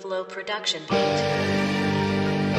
Flow Production Beat.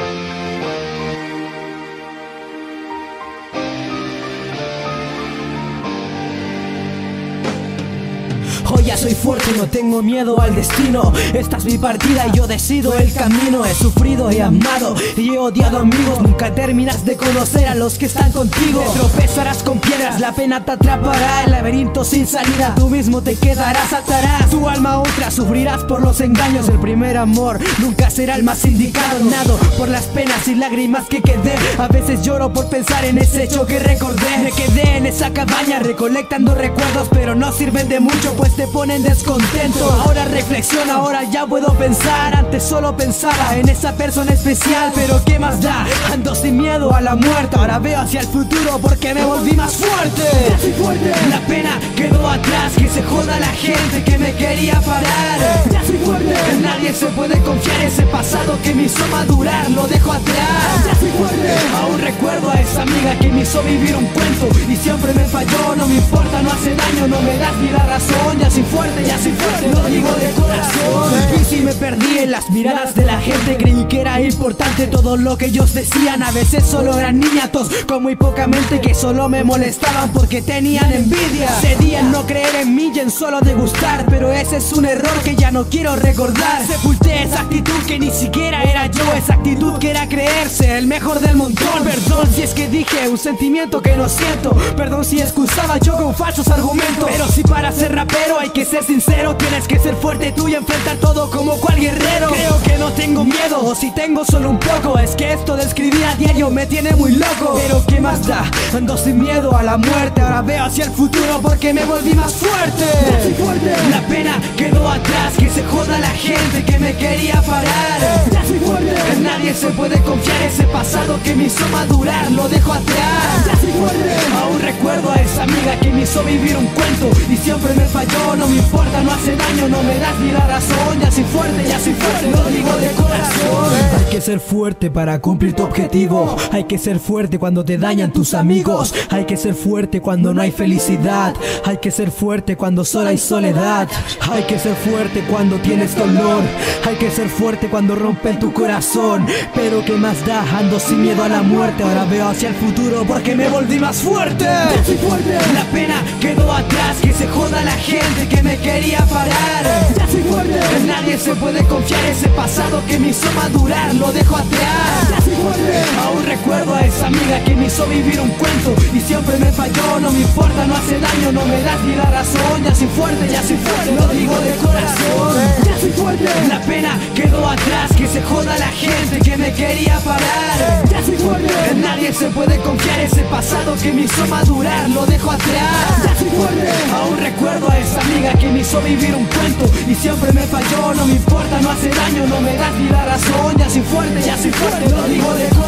Hoy ya soy fuerte, no tengo miedo al destino. Esta es mi partida y yo decido el camino. He sufrido, he amado y he odiado amigos. Nunca terminas de conocer a los que están contigo. Te tropezarás con piedras, la pena te atrapará. El laberinto sin salida, tú mismo te quedarás, atarás tu alma a otra, sufrirás por los engaños. El primer amor nunca será el más indicado. Nado por las penas y lágrimas que quedé. A veces lloro por pensar en ese hecho que recordé. Me quedé en esa cabaña recolectando recuerdos, pero no sirven de mucho pues te ponen descontento. Ahora reflexiono, ahora ya puedo pensar. Antes solo pensaba en esa persona especial, pero ¿qué más da? Ando sin miedo a la muerte. Ahora veo hacia el futuro porque me volví más fuerte. Ya soy fuerte. La pena quedó atrás, que se joda la gente que me quería parar. Ya soy fuerte. En nadie se puede confiar, ese pasado que me hizo madurar lo dejo atrás. Ya soy fuerte. Aún recuerdo a esa amiga que me hizo vivir un cuento y siempre me falló. No me importa, no hace daño, no me das ni la razón. Ya soy fuerte, lo digo de corazón. Y si me perdí en las miradas de la gente, creí que era importante todo lo que ellos decían. A veces solo eran niñatos con muy poca mente que solo me molestaban porque tenían envidia. Cedí en no creer en mí y en solo degustar, pero ese es un error que ya no quiero recordar. Sepulté esa actitud que ni siquiera era yo, esa actitud que era creerse el mejor del montón. Perdón si es que dije un sentimiento que no siento, perdón si excusaba yo con falsos argumentos. Pero si para ser rapero hay que ser sincero, tienes que ser fuerte tú y enfrentar todo como cual guerrero. Creo que no tengo miedo, o si tengo solo un poco. Es que esto de escribir a diario me tiene muy loco. Pero ¿qué más da? Ando sin miedo a la muerte. Ahora veo hacia el futuro porque me volví más fuerte. Ya soy fuerte. La pena quedó atrás, que se joda la gente que me quería parar. Ya soy fuerte. En nadie se puede confiar, ese pasado que me hizo madurar lo dejo atrás. Ya soy fuerte. Aún recuerdo a esa amiga que me hizo vivir un cuento y siempre me falló. No me importa, no hace daño, no me das ni la razón. Ya soy fuerte, lo digo de corazón. Hay que ser fuerte para cumplir tu objetivo. Hay que ser fuerte cuando te dañan tus amigos. Hay que ser fuerte cuando no hay felicidad. Hay que ser fuerte cuando solo hay soledad. Hay que ser fuerte cuando tienes dolor. Hay que ser fuerte cuando rompen tu corazón. Pero ¿qué más da? Ando sin miedo a la muerte. Ahora veo hacia el futuro porque me volví más fuerte. Ya soy fuerte. La pena quedó atrás, que se joda la gente que me quería parar. Ya soy fuerte. En nadie se puede confiar, ese pasado que me hizo madurar lo dejo atrás. Ya soy fuerte. Aún recuerdo a esa amiga que me hizo vivir un cuento y siempre me falló. No me importa, no hace daño, no me das ni la razón. Ya soy fuerte, lo digo de corazón. Ya soy fuerte. La pena quedó atrás, que se joda la gente que me quería parar. Ya soy fuerte. En nadie se puede confiar, ese pasado que me hizo madurar lo dejo atrás. Ya soy fuerte. Aún recuerdo a esa amiga que me hizo vivir un cuento y siempre me falló. No me importa, no hace daño, no me das ni la razón. Ya soy fuerte, lo digo de corazón.